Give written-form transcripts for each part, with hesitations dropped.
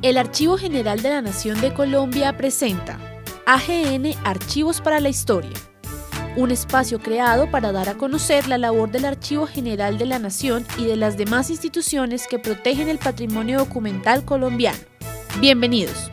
El Archivo General de la Nación de Colombia presenta AGN Archivos para la Historia, un espacio creado para dar a conocer la labor del Archivo General de la Nación y de las demás instituciones que protegen el patrimonio documental colombiano. Bienvenidos.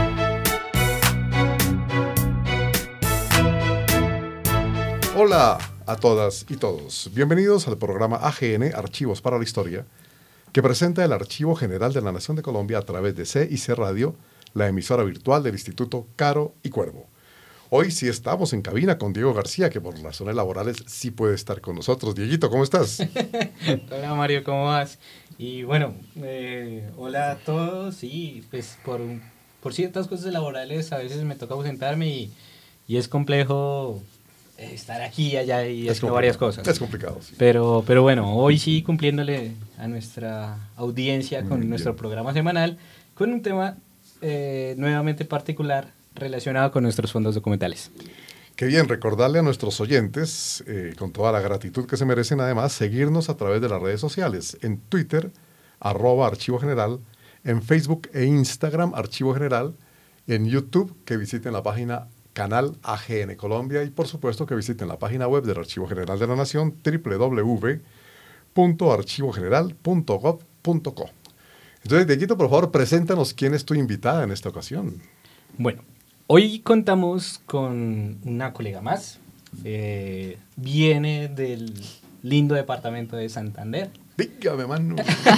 Hola a todas y todos. Bienvenidos al programa AGN Archivos para la Historia, que presenta el Archivo General de la Nación de Colombia a través de CIC Radio, la emisora virtual del Instituto Caro y Cuervo. Hoy sí estamos en cabina con Diego García, que por razones laborales sí puede estar con nosotros. Dieguito, ¿cómo estás? Hola Mario, ¿cómo vas? Y bueno, hola a todos. Y pues por ciertas cosas laborales a veces me toca ausentarme y es complejo estar aquí y allá y haciendo varias cosas. Es complicado, sí. Pero bueno, hoy sí cumpliéndole a nuestra audiencia con nuestro programa semanal, con un tema nuevamente particular relacionado con nuestros fondos documentales. Qué bien, recordarle a nuestros oyentes, con toda la gratitud que se merecen, además, seguirnos a través de las redes sociales, en Twitter, @Archivo General, en Facebook e Instagram, Archivo General, en YouTube, que visiten la página Canal AGN Colombia y, por supuesto, que visiten la página web del Archivo General de la Nación, www.archivogeneral.gov.co. Entonces, Dieguito, por favor, preséntanos quién es tu invitada en esta ocasión. Bueno, hoy contamos con una colega más. Viene del lindo departamento de Santander. Dígame, mano.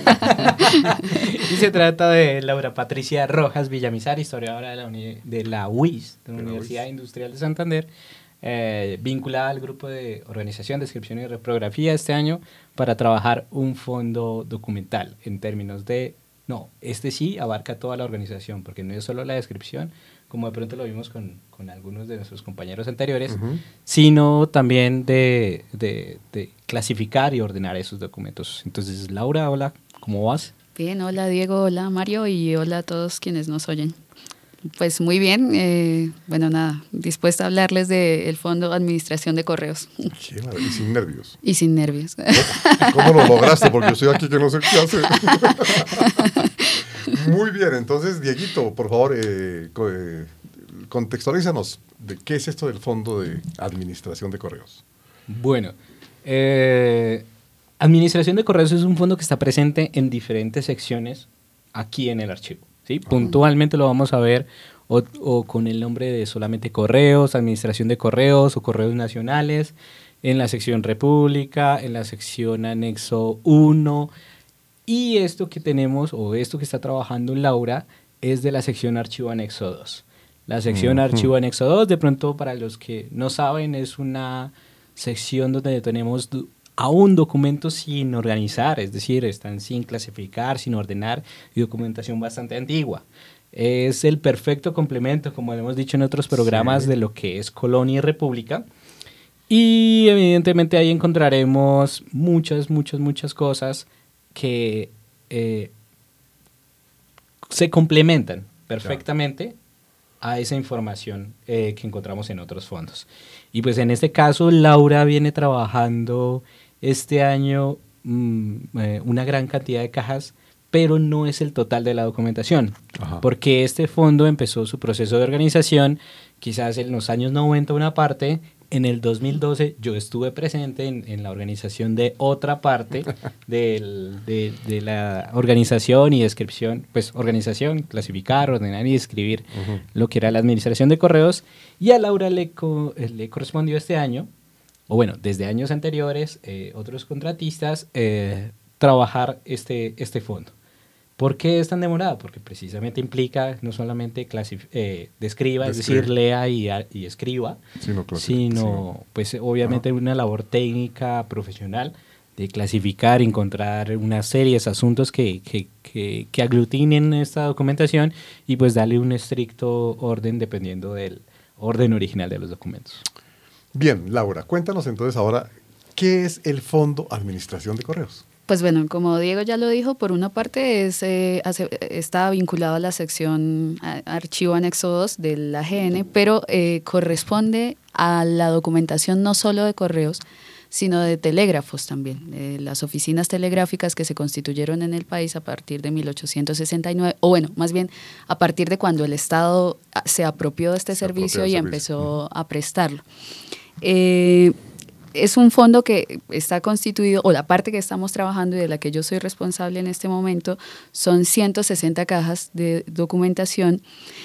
Y se trata de Laura Patricia Rojas Villamizar, historiadora de la UIS, de la Universidad Industrial de Santander, vinculada al grupo de organización, descripción y reprografía este año para trabajar un fondo documental en términos de... No, este sí abarca toda la organización, porque no es solo la descripción, como de pronto lo vimos con algunos de nuestros compañeros anteriores, sino también de clasificar y ordenar esos documentos. Entonces, Laura, hola, ¿cómo vas? Bien, hola Diego, hola Mario y hola a todos quienes nos oyen. Pues muy bien, bueno, nada, dispuesta a hablarles del Fondo Administración de Correos. Qué maravilla, y sin nervios. Y sin nervios. ¿Cómo lo lograste? Porque yo estoy aquí que no sé qué hacer. Muy bien, entonces, Dieguito, por favor, contextualízanos de qué es esto del Fondo de Administración de Correos. Bueno, Administración de Correos es un fondo que está presente en diferentes secciones aquí en el archivo, ¿sí? Puntualmente lo vamos a ver o con el nombre de solamente Correos, Administración de Correos o Correos Nacionales, en la sección República, en la sección Anexo 1. Y esto que tenemos, o esto que está trabajando Laura, es de la sección Archivo Anexo 2. La sección Archivo Anexo 2, de pronto para los que no saben, es una sección donde tenemos aún documentos sin organizar, es decir, están sin clasificar, sin ordenar, y documentación bastante antigua. Es el perfecto complemento, como hemos dicho en otros programas, de lo que es Colonia y República. Y evidentemente ahí encontraremos muchas cosas que se complementan perfectamente a esa información que encontramos en otros fondos. Y pues en este caso Laura viene trabajando este año una gran cantidad de cajas, pero no es el total de la documentación, porque este fondo empezó su proceso de organización quizás en los años 90 una parte. En el 2012 yo estuve presente en la organización de otra parte de la organización y descripción, pues organización, clasificar, ordenar y describir lo que era la administración de correos, y a Laura le correspondió este año, o bueno, desde años anteriores, otros contratistas, trabajar este fondo. ¿Por qué es tan demorada? Porque precisamente implica no solamente describa, es decir, lea y escriba, sino pues obviamente una labor técnica, profesional, de clasificar, encontrar una serie de asuntos que aglutinen esta documentación y pues darle un estricto orden dependiendo del orden original de los documentos. Bien, Laura, cuéntanos entonces ahora, ¿qué es el Fondo Administración de Correos? Pues bueno, como Diego ya lo dijo, por una parte está vinculado a la sección Archivo Anexo 2 de la AGN, pero corresponde a la documentación no solo de correos, sino de telégrafos también. Las oficinas telegráficas que se constituyeron en el país a partir de 1869, o bueno, más bien a partir de cuando el Estado se apropió de este servicio y empezó a prestarlo. Es un fondo que está constituido, o la parte que estamos trabajando y de la que yo soy responsable en este momento, son 160 cajas de documentación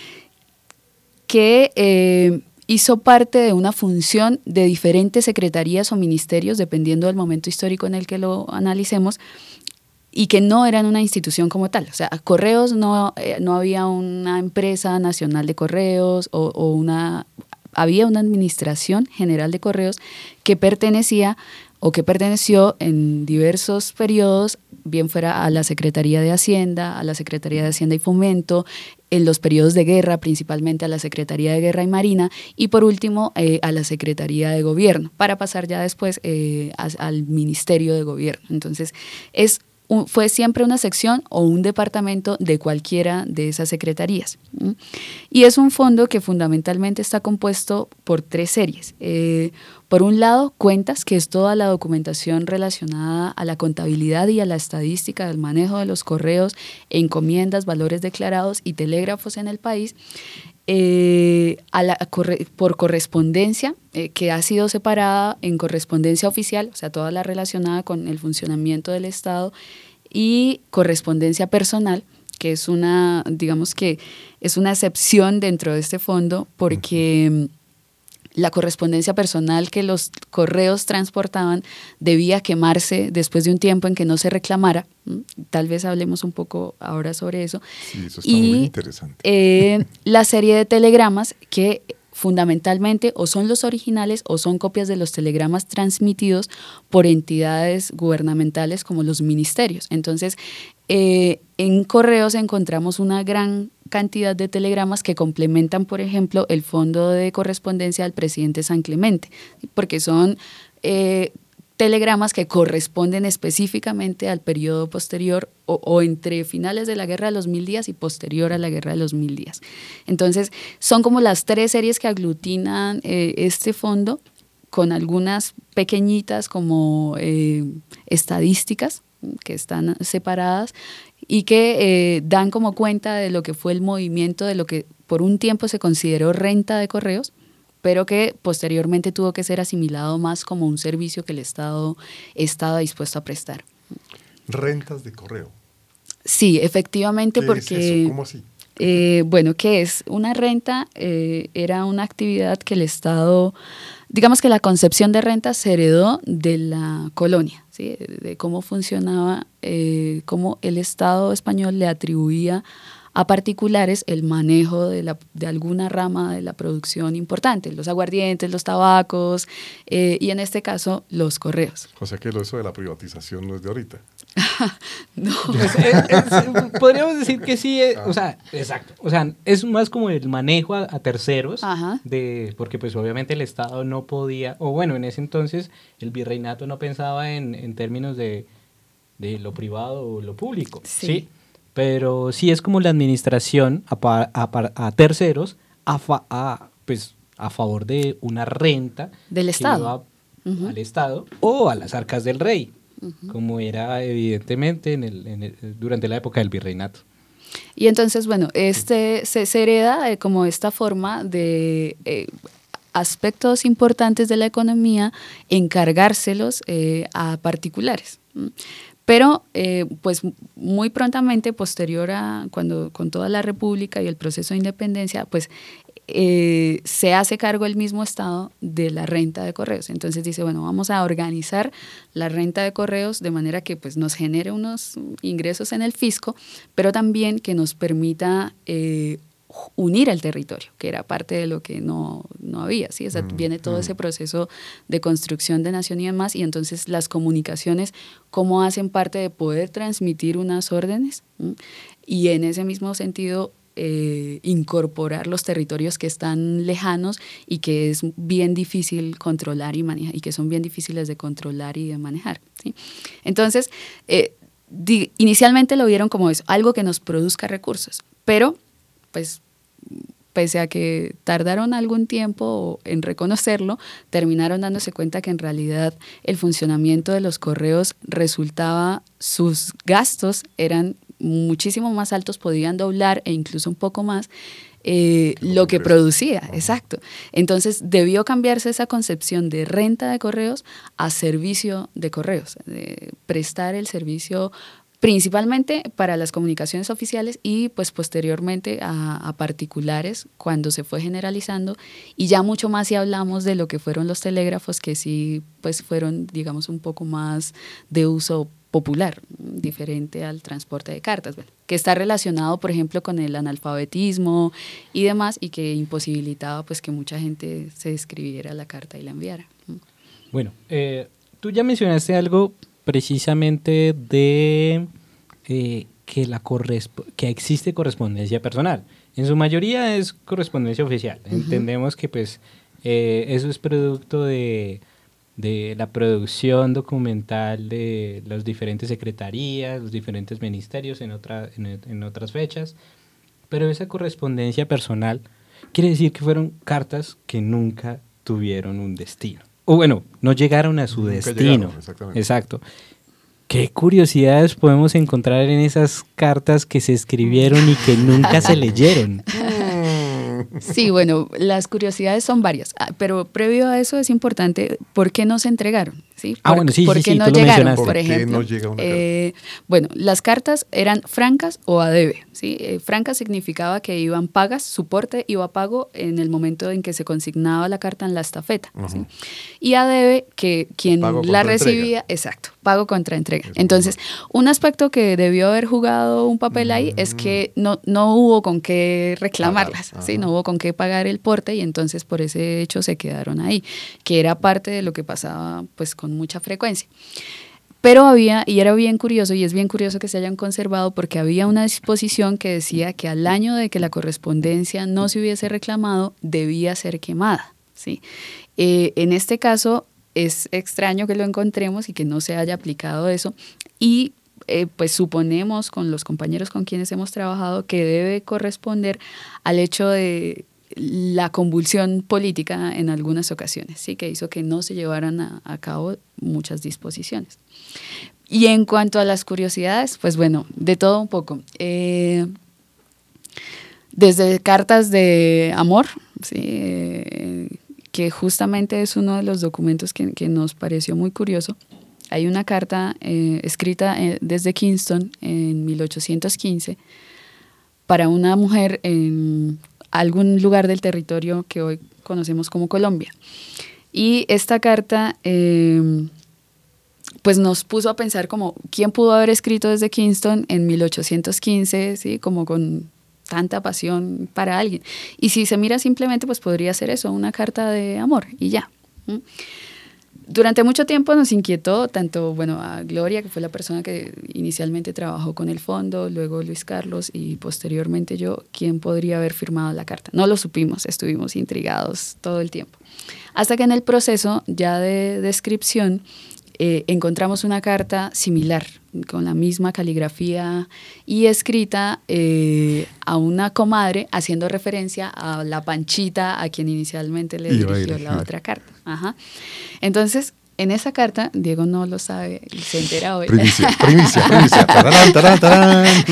que hizo parte de una función de diferentes secretarías o ministerios, dependiendo del momento histórico en el que lo analicemos, y que no eran una institución como tal. O sea, Correos no había una empresa nacional de correos había una administración general de correos que pertenecía o que perteneció en diversos periodos, bien fuera a la Secretaría de Hacienda, a la Secretaría de Hacienda y Fomento, en los periodos de guerra, principalmente a la Secretaría de Guerra y Marina, y por último a la Secretaría de Gobierno, para pasar ya después al Ministerio de Gobierno. Entonces, fue siempre una sección o un departamento de cualquiera de esas secretarías. Y es un fondo que fundamentalmente está compuesto por 3 series. Por un lado, cuentas, que es toda la documentación relacionada a la contabilidad y a la estadística del manejo de los correos, encomiendas, valores declarados y telégrafos en el país. Por correspondencia, que ha sido separada en correspondencia oficial, o sea, toda la relacionada con el funcionamiento del Estado, y correspondencia personal, que es digamos que es una excepción dentro de este fondo, porque la correspondencia personal que los correos transportaban debía quemarse después de un tiempo en que no se reclamara. Tal vez hablemos un poco ahora sobre eso. Sí, eso está muy interesante. La serie de telegramas que fundamentalmente o son los originales o son copias de los telegramas transmitidos por entidades gubernamentales como los ministerios. Entonces, en correos encontramos una gran cantidad de telegramas que complementan, por ejemplo, el fondo de correspondencia del presidente San Clemente, porque son telegramas que corresponden específicamente al periodo posterior o entre finales de la Guerra de los 1000 días y posterior a la Guerra de los 1000 días. Entonces, son como las 3 series que aglutinan este fondo, con algunas pequeñitas como estadísticas que están separadas y que dan como cuenta de lo que fue el movimiento de lo que por un tiempo se consideró renta de correos, pero que posteriormente tuvo que ser asimilado más como un servicio que el Estado estaba dispuesto a prestar. Rentas de correo. Sí, efectivamente, porque... ¿Qué es eso? ¿Cómo así? Bueno, ¿qué es? Una renta era una actividad que el Estado, digamos que la concepción de renta se heredó de la colonia, ¿sí? De cómo funcionaba, cómo el Estado español le atribuía a particulares el manejo de alguna rama de la producción importante, los aguardientes, los tabacos, y en este caso los correos. O sea que eso de la privatización no es de ahorita. No. Podríamos decir que sí, o sea, exacto. O sea, es más como el manejo a terceros, porque pues obviamente el Estado no podía, o bueno, en ese entonces el virreinato no pensaba en términos de lo privado o lo público, ¿sí? Pero sí es como la administración a terceros a favor de una renta del Estado, al Estado o a las arcas del rey, como era evidentemente durante la época del virreinato. Y entonces, bueno, se hereda como esta forma de aspectos importantes de la economía, encargárselos a particulares. Pero pues muy prontamente, posterior a con toda la República y el proceso de independencia, pues se hace cargo el mismo Estado de la renta de correos. Entonces dice, bueno, vamos a organizar la renta de correos de manera que pues nos genere unos ingresos en el fisco, pero también que nos permita unir el territorio, que era parte de lo que no había, ¿sí? O sea, viene todo ese proceso de construcción de nación y demás, y entonces las comunicaciones, cómo hacen parte de poder transmitir unas órdenes, y en ese mismo sentido incorporar los territorios que están lejanos y que es bien difícil controlar y manejar, y que son bien difíciles de controlar y de manejar, ¿sí? Entonces, inicialmente lo vieron como eso, algo que nos produzca recursos, pero pues pese a que tardaron algún tiempo en reconocerlo, terminaron dándose cuenta que en realidad el funcionamiento de los correos resultaba, sus gastos eran muchísimo más altos, podían doblar e incluso un poco más lo que producía, exacto. Entonces debió cambiarse esa concepción de renta de correos a servicio de correos, de prestar el servicio principalmente para las comunicaciones oficiales y pues posteriormente a particulares cuando se fue generalizando, y ya mucho más si hablamos de lo que fueron los telégrafos, que sí pues fueron, digamos, un poco más de uso popular, diferente al transporte de cartas, bueno, que está relacionado, por ejemplo, con el analfabetismo y demás, y que imposibilitaba pues que mucha gente se escribiera la carta y la enviara. Bueno, tú ya mencionaste algo precisamente de que existe correspondencia personal. En su mayoría es correspondencia oficial. Entendemos que pues eso es producto de la producción documental de las diferentes secretarías, los diferentes ministerios en otras fechas, pero esa correspondencia personal quiere decir que fueron cartas que nunca tuvieron un destino. O bueno, no llegaron a su destino. Exacto. ¿Qué curiosidades podemos encontrar en esas cartas que se escribieron y que nunca se leyeron? Sí, bueno, las curiosidades son varias, pero previo a eso es importante, ¿por qué no se entregaron? ¿Sí? Bueno, sí, ¿por sí, qué sí, no tú lo llegaron, mencionaste. por ejemplo? ¿Por qué no llega una carta? Bueno, las cartas eran francas o a debe, ¿sí? Francas significaba que iban pagas, su porte iba pago en el momento en que se consignaba la carta en la estafeta, ¿sí? Y a debe, que quien la recibía, entrega. Exacto, pago contra entrega. Entonces, un aspecto que debió haber jugado un papel ahí es que no hubo con qué reclamarlas, ¿sí? No hubo con qué pagar el porte, y entonces por ese hecho se quedaron ahí, que era parte de lo que pasaba pues con mucha frecuencia. Pero había, y era bien curioso, y es bien curioso que se hayan conservado, porque había una disposición que decía que al año de que la correspondencia no se hubiese reclamado, debía ser quemada, ¿sí? En este caso es extraño que lo encontremos y que no se haya aplicado eso, y pues suponemos con los compañeros con quienes hemos trabajado que debe corresponder al hecho de la convulsión política en algunas ocasiones, ¿sí? Que hizo que no se llevaran a cabo muchas disposiciones. Y en cuanto a las curiosidades, pues bueno, de todo un poco. Desde cartas de amor, ¿sí? Que justamente es uno de los documentos que nos pareció muy curioso. Hay una carta escrita desde Kingston en 1815 para una mujer en algún lugar del territorio que hoy conocemos como Colombia. Y esta carta pues nos puso a pensar como quién pudo haber escrito desde Kingston en 1815, ¿sí? Como con tanta pasión para alguien. Y si se mira simplemente, pues podría ser eso, una carta de amor y ya. Durante mucho tiempo nos inquietó tanto, bueno, a Gloria, que fue la persona que inicialmente trabajó con el fondo, luego Luis Carlos y posteriormente yo, quién podría haber firmado la carta. No lo supimos, estuvimos intrigados todo el tiempo. Hasta que en el proceso ya de descripción encontramos una carta similar, con la misma caligrafía y escrita a una comadre, haciendo referencia a la Panchita, a quien inicialmente le dirigió la otra carta. Ajá. Entonces, en esa carta, Diego no lo sabe, se entera hoy. Primicia. Tarán, tarán, tarán.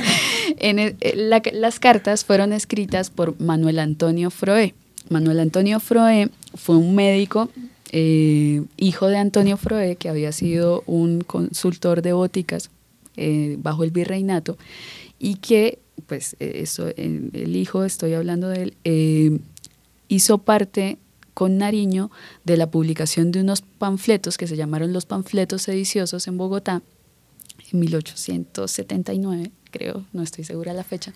Las cartas fueron escritas por Manuel Antonio Froé. Manuel Antonio Froé fue un médico, hijo de Antonio Froé, que había sido un consultor de boticas bajo el virreinato, y que, pues, el hijo, estoy hablando de él, hizo parte con Nariño de la publicación de unos panfletos que se llamaron los panfletos sediciosos en Bogotá, en 1879, creo, no estoy segura la fecha,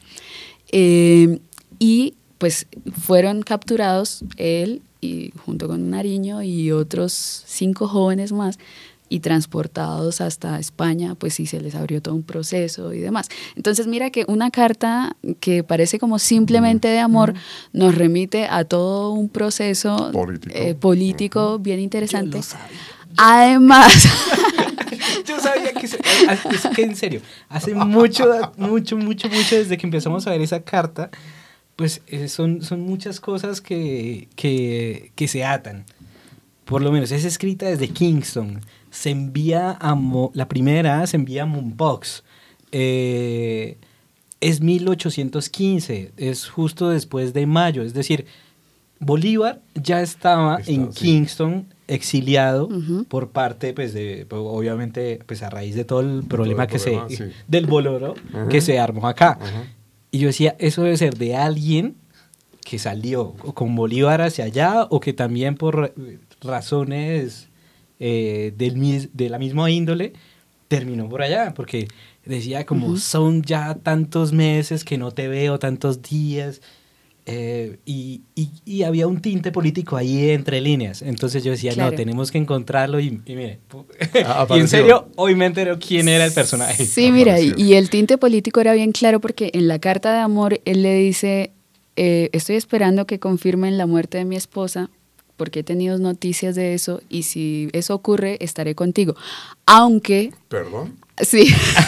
y pues fueron capturados él y junto con Nariño y otros 5 jóvenes más, y transportados hasta España, pues sí se les abrió todo un proceso y demás. Entonces mira que una carta que parece como simplemente de amor nos remite a todo un proceso político bien interesante. Además... Yo sabía que es que en serio, hace mucho desde que empezamos a ver esa carta, Pues son muchas cosas que se atan. Por lo menos es escrita desde Kingston. Se envía la primera se envía a Mompox. Es 1815, es justo después de mayo. Es decir, Bolívar ya estaba en Kingston, exiliado por parte, pues, obviamente, pues, a raíz de todo el problema del boloro que se armó acá. Y yo decía, eso debe ser de alguien que salió con Bolívar hacia allá o que también por razones de la misma índole terminó por allá, porque decía como son ya tantos meses que no te veo, tantos días, y había un tinte político ahí entre líneas. Entonces yo decía, claro, no, tenemos que encontrarlo y mire, y en serio, hoy me enteré quién era el personaje. Sí, mira, y el tinte político era bien claro porque en la carta de amor él le dice, estoy esperando que confirmen la muerte de mi esposa porque he tenido noticias de eso y si eso ocurre estaré contigo. Aunque... ¿Perdón? Sí.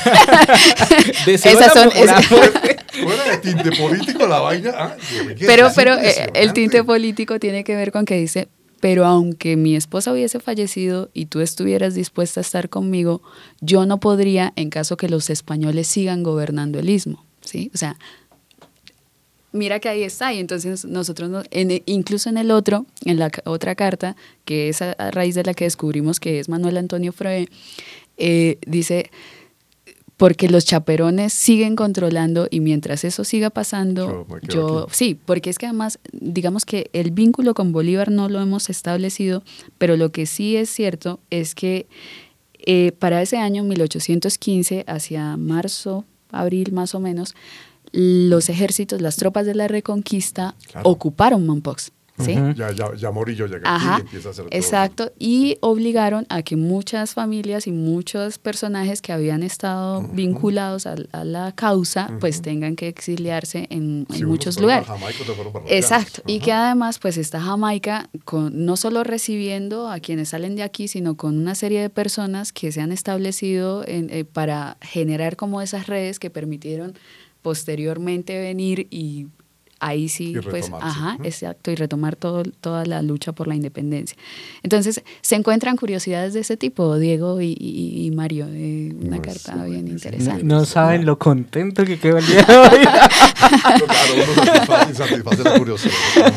Esas son... Fuera de tinte político la vaina. Pero el tinte político tiene que ver con que dice, pero aunque mi esposa hubiese fallecido y tú estuvieras dispuesta a estar conmigo, yo no podría en caso que los españoles sigan gobernando el istmo, ¿sí? O sea, mira que ahí está, y entonces nosotros, incluso en la otra carta, que es a raíz de la que descubrimos que es Manuel Antonio Froé, dice, porque los chaperones siguen controlando y mientras eso siga pasando, sí, porque es que además, digamos que el vínculo con Bolívar no lo hemos establecido, pero lo que sí es cierto es que para ese año, 1815, hacia marzo, abril más o menos, los ejércitos, las tropas de la Reconquista ocuparon Mompox. ¿Sí? Ya Morillo llega aquí y empieza a hacer todo. Exacto, y obligaron a que muchas familias y muchos personajes que habían estado vinculados a la causa, pues tengan que exiliarse en muchos lugares. Exacto, y que además pues está Jamaica no solo recibiendo a quienes salen de aquí, sino con una serie de personas que se han establecido para generar como esas redes que permitieron posteriormente venir y ahí sí, pues, exacto, y retomar toda la lucha por la independencia. Entonces, se encuentran curiosidades de ese tipo, Diego y Mario, una carta bien interesante. No saben lo contento que quedó el día de hoy. Claro, uno satisface la curiosidad.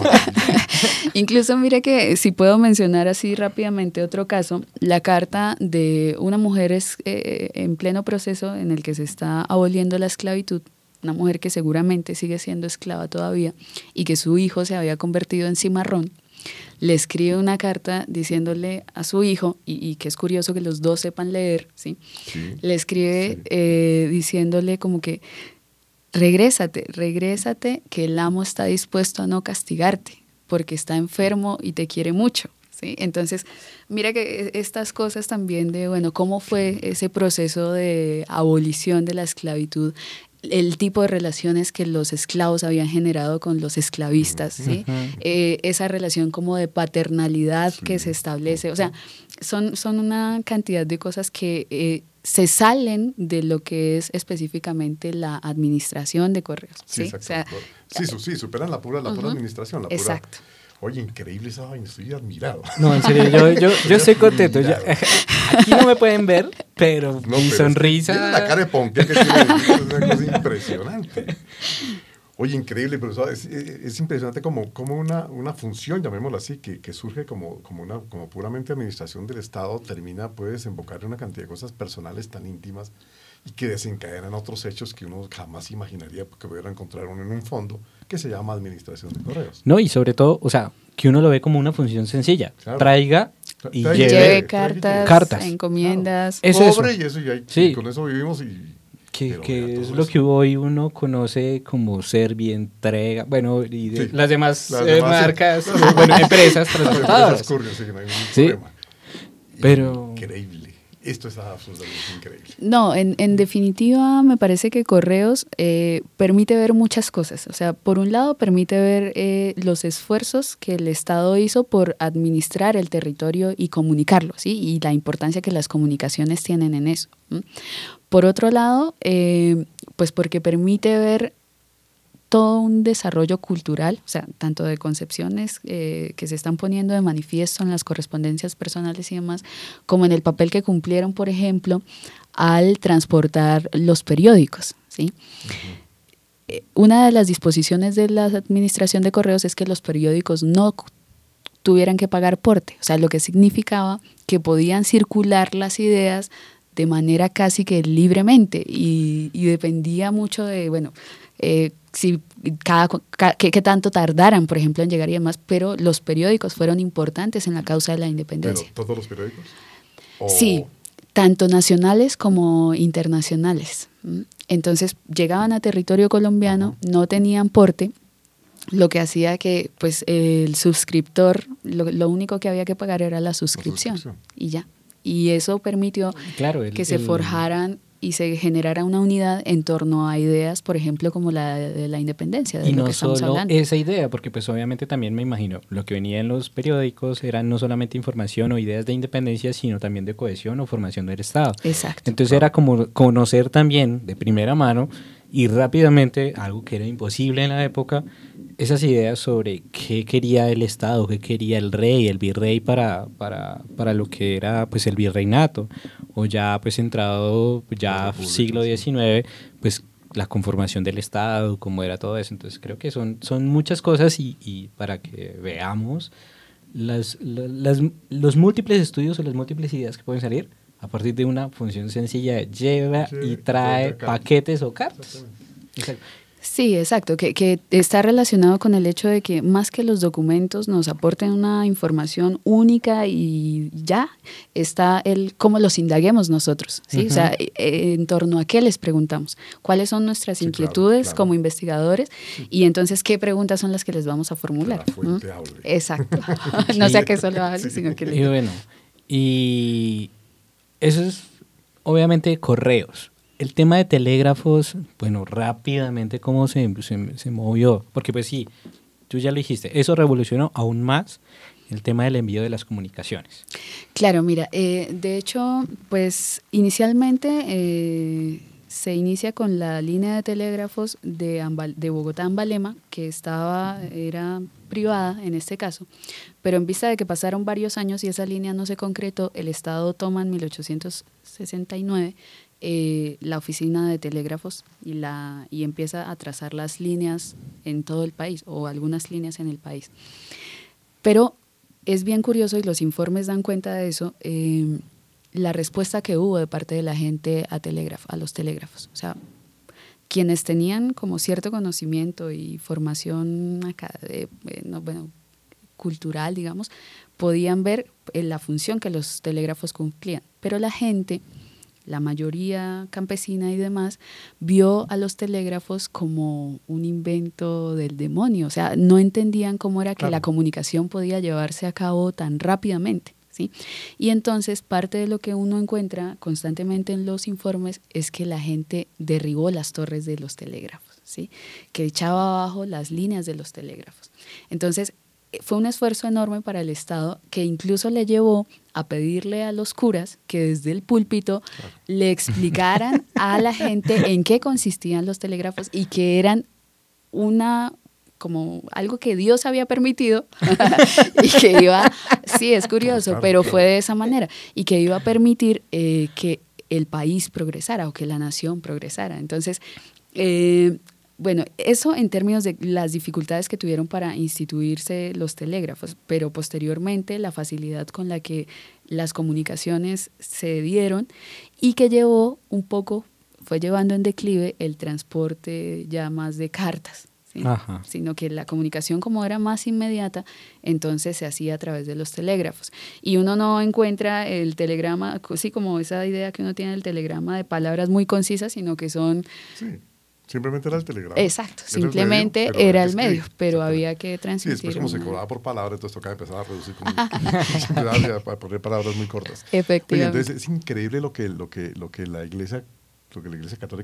Incluso, mire que si puedo mencionar así rápidamente otro caso, la carta de una mujer en pleno proceso en el que se está aboliendo la esclavitud, una mujer que seguramente sigue siendo esclava todavía y que su hijo se había convertido en cimarrón, le escribe una carta diciéndole a su hijo, y que es curioso que los dos sepan leer, ¿sí? Le escribe diciéndole como que regrésate, que el amo está dispuesto a no castigarte porque está enfermo y te quiere mucho. ¿Sí? Entonces, mira que estas cosas también de, bueno, cómo fue ese proceso de abolición de la esclavitud, el tipo de relaciones que los esclavos habían generado con los esclavistas, ¿sí? Esa relación como de paternalidad que se establece, o sea, son una cantidad de cosas que se salen de lo que es específicamente la administración de correos. Sí, o sea, superan la pura administración. Exacto. Oye, increíble esa vaina, estoy admirado. No, en serio, yo estoy contento. Aquí no me pueden ver, pero mi sonrisa... Tiene la cara de ponqué que tiene, es una cosa impresionante. Oye, increíble, pero es impresionante como una función, llamémoslo así, que surge como puramente administración del Estado, termina, puede desembocar en una cantidad de cosas personales tan íntimas y que desencadenan otros hechos que uno jamás imaginaría que pudiera encontrar uno en un fondo que se llama administración de correos. No, y sobre todo, o sea, que uno lo ve como una función sencilla. Claro. Traiga y lleve cartas, encomiendas. Claro. Cobre y eso, y con eso vivimos. Que es lo que hoy uno conoce como Servientrega, bueno, y las demás marcas, empresas transportadoras. Problema. Pero... Increíble. Esto es absolutamente increíble. No, en definitiva me parece que Correos permite ver muchas cosas. O sea, por un lado permite ver los esfuerzos que el Estado hizo por administrar el territorio y comunicarlo, ¿sí? Y la importancia que las comunicaciones tienen en eso. Por otro lado, pues porque permite ver todo un desarrollo cultural, o sea, tanto de concepciones que se están poniendo de manifiesto en las correspondencias personales y demás, como en el papel que cumplieron, por ejemplo, al transportar los periódicos, ¿sí? Una de las disposiciones de la Administración de Correos es que los periódicos no tuvieran que pagar porte, o sea, lo que significaba que podían circular las ideas de manera casi que libremente y dependía mucho de, bueno, si qué tanto tardaran, por ejemplo, en llegar y demás, pero los periódicos fueron importantes en la causa de la independencia. ¿Pero todos los periódicos? Sí, tanto nacionales como internacionales. Entonces llegaban a territorio colombiano, no tenían porte, lo que hacía que pues el suscriptor, lo único que había que pagar era la suscripción. Y ya. Y eso permitió que se forjaran y se generara una unidad en torno a ideas, por ejemplo, como la de la independencia, de y lo no que estamos solo hablando. esa idea, porque pues obviamente también me imagino, lo que venía en los periódicos eran no solamente información o ideas de independencia, sino también de cohesión o formación del Estado. Exacto. Entonces era como conocer también de primera mano y rápidamente, algo que era imposible en la época, esas ideas sobre qué quería el Estado, qué quería el rey, el virrey para lo que era pues el virreinato, o ya pues entrado ya siglo XIX, pues la conformación del Estado, cómo era todo eso. Entonces creo que son muchas cosas y para que veamos los múltiples estudios o las múltiples ideas que pueden salir a partir de una función sencilla de lleva y trae paquetes o cartas. Exacto. Sí, exacto, que está relacionado con el hecho de que más que los documentos nos aporten una información única y ya está el cómo los indaguemos nosotros, ¿sí? O sea, en torno a qué les preguntamos, cuáles son nuestras inquietudes como investigadores y entonces qué preguntas son las que les vamos a formular. Que la fuente hable. Exacto, no sea que solo hable, sino que Y bueno, y eso es obviamente correos. El tema de telégrafos, bueno, rápidamente cómo se movió, porque pues sí, tú ya lo dijiste, eso revolucionó aún más el tema del envío de las comunicaciones. Claro, mira, de hecho, pues inicialmente se inicia con la línea de telégrafos de Bogotá a Ambalema, que era privada en este caso, pero en vista de que pasaron varios años y esa línea no se concretó, el Estado toma en 1869 la oficina de telégrafos y empieza a trazar las líneas en todo el país o algunas líneas en el país. Pero es bien curioso y los informes dan cuenta de eso, la respuesta que hubo de parte de la gente a los telégrafos. O sea, quienes tenían como cierto conocimiento y formación cultural, digamos, podían ver la función que los telégrafos cumplían. Pero la gente, la mayoría campesina y demás, vio a los telégrafos como un invento del demonio. O sea, no entendían cómo era que la comunicación podía llevarse a cabo tan rápidamente, ¿sí? Y entonces parte de lo que uno encuentra constantemente en los informes es que la gente derribó las torres de los telégrafos, ¿sí? Que echaba abajo las líneas de los telégrafos. Entonces, fue un esfuerzo enorme para el Estado que incluso le llevó a pedirle a los curas que desde el púlpito le explicaran a la gente en qué consistían los telégrafos y que eran como algo que Dios había permitido y que iba, sí, es curioso, pero fue de esa manera, y que iba a permitir que el país progresara o que la nación progresara. Entonces, bueno, eso en términos de las dificultades que tuvieron para instituirse los telégrafos, pero posteriormente la facilidad con la que las comunicaciones se dieron y que fue llevando en declive el transporte ya más de cartas, ¿sí? Sino que la comunicación, como era más inmediata, entonces se hacía a través de los telégrafos. Y uno no encuentra el telegrama, sí, como esa idea que uno tiene del telegrama de palabras muy concisas, sino que son... Sí. Simplemente era el telegrama. Exacto, simplemente era el medio, pero había que transmitir. Sí, después como se cobraba por palabra, entonces tocaba empezar a reducir para poner palabras muy cortas. Efectivamente. Oye, entonces es increíble lo que la Iglesia Católica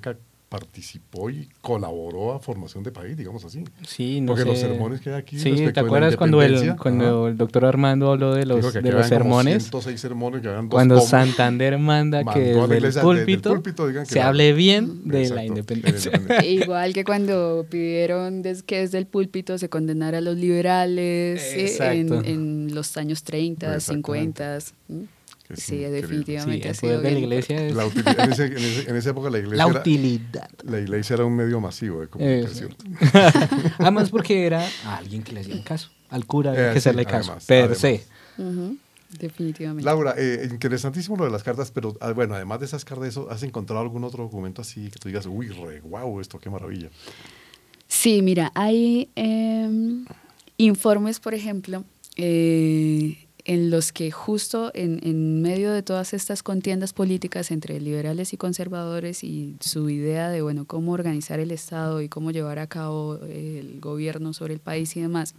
participó y colaboró a formación de país, digamos así. Sí, no porque sé. los sermones que hay aquí Sí, respecto ¿te de la acuerdas cuando independencia? el doctor Armando habló de Dijo los, que de aquí los habían como sermones? 106 sermones, que habían 2 Cuando tomos. Santander manda Mandó que a la desde el iglesia, púlpito digan que se la- hable bien de la Exacto, de la independencia. independencia. Igual que cuando pidieron que desde el púlpito se condenara a los liberales, ¿sí? Exacto. en los años 30, Exactamente. 50. ¿sí? Que Sí, increíble. Sí, definitivamente ha el sido poder de la bien iglesia es En esa época la iglesia, la era, utilidad. la iglesia era un medio masivo de comunicación. Además porque era a alguien que le hacían caso. Al cura había que Sí, hacerle caso, además, per además. se. Ujú, definitivamente. Laura, interesantísimo lo de las cartas, pero bueno, además de esas cartas, ¿has encontrado algún otro documento así que tú digas, uy, wow, esto qué maravilla? Sí, mira, hay informes, por ejemplo, en los que justo en medio de todas estas contiendas políticas entre liberales y conservadores y su idea de, bueno, cómo organizar el Estado y cómo llevar a cabo el gobierno sobre el país y demás,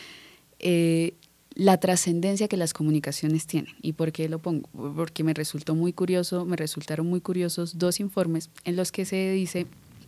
la trascendencia que las comunicaciones tienen. ¿Y por qué lo pongo? Porque me resultaron muy curiosos 2 informes en los que se dice,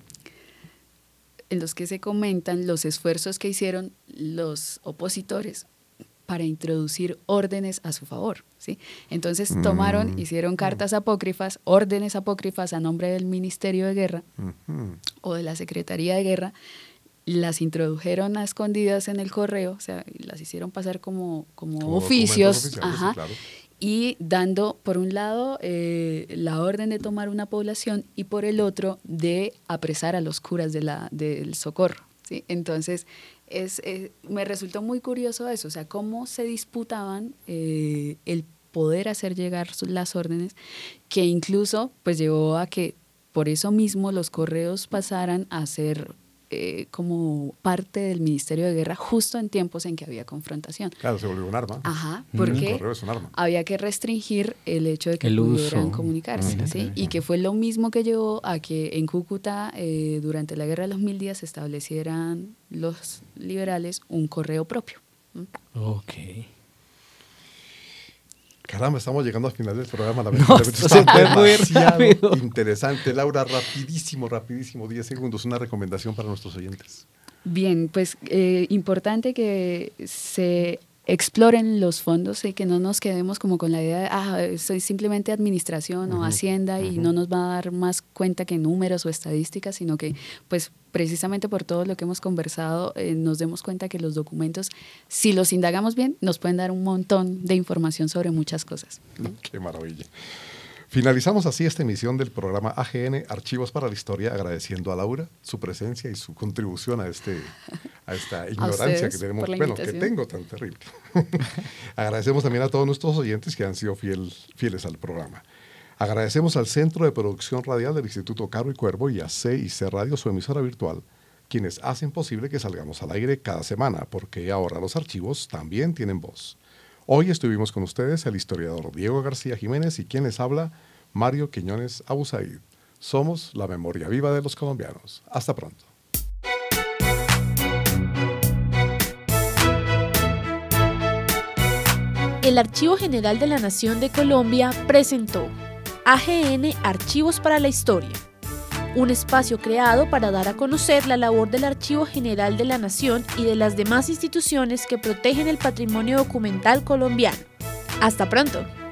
en los que se comentan los esfuerzos que hicieron los opositores para introducir órdenes a su favor, ¿sí? Entonces hicieron cartas apócrifas, órdenes apócrifas a nombre del Ministerio de Guerra o de la Secretaría de Guerra, las introdujeron a escondidas en el correo, o sea, las hicieron pasar como oficios, documentos oficiales, ajá, sí, claro. y dando, por un lado, la orden de tomar una población y por el otro, de apresar a los curas del Socorro, ¿sí? Entonces, me resultó muy curioso eso, o sea, cómo se disputaban el poder hacer llegar las órdenes, que incluso pues llevó a que por eso mismo los correos pasaran a ser como parte del Ministerio de Guerra justo en tiempos en que había confrontación. Claro, se volvió un arma. Ajá, El porque correo es un arma. había que restringir el hecho de que El pudieran uso. comunicarse, ¿sí? Y que fue lo mismo que llevó a que en Cúcuta, durante la Guerra de los 1000 días, se establecieran los liberales un correo propio. Ok. Caramba, estamos llegando al final del programa. La No, esto se fue muy demasiado rápido. interesante. Laura, rapidísimo, 10 segundos, una recomendación para nuestros oyentes. Bien, pues importante que se exploren los fondos y que no nos quedemos como con la idea de, soy simplemente administración o hacienda y no nos va a dar más cuenta que números o estadísticas, sino que pues precisamente por todo lo que hemos conversado nos demos cuenta que los documentos, si los indagamos bien, nos pueden dar un montón de información sobre muchas cosas. Qué maravilla. Finalizamos así esta emisión del programa AGN Archivos para la Historia, agradeciendo a Laura su presencia y su contribución a esta ignorancia que tenemos, que tengo tan terrible. Agradecemos también a todos nuestros oyentes que han sido fieles al programa. Agradecemos al Centro de Producción Radial del Instituto Caro y Cuervo y a C&C Radio, su emisora virtual, quienes hacen posible que salgamos al aire cada semana, porque ahora los archivos también tienen voz. Hoy estuvimos con ustedes el historiador Diego García Jiménez y quien les habla, Mario Quiñones Abusaid. Somos la memoria viva de los colombianos. Hasta pronto. El Archivo General de la Nación de Colombia presentó AGN Archivos para la Historia, un espacio creado para dar a conocer la labor del Archivo General de la Nación y de las demás instituciones que protegen el patrimonio documental colombiano. ¡Hasta pronto!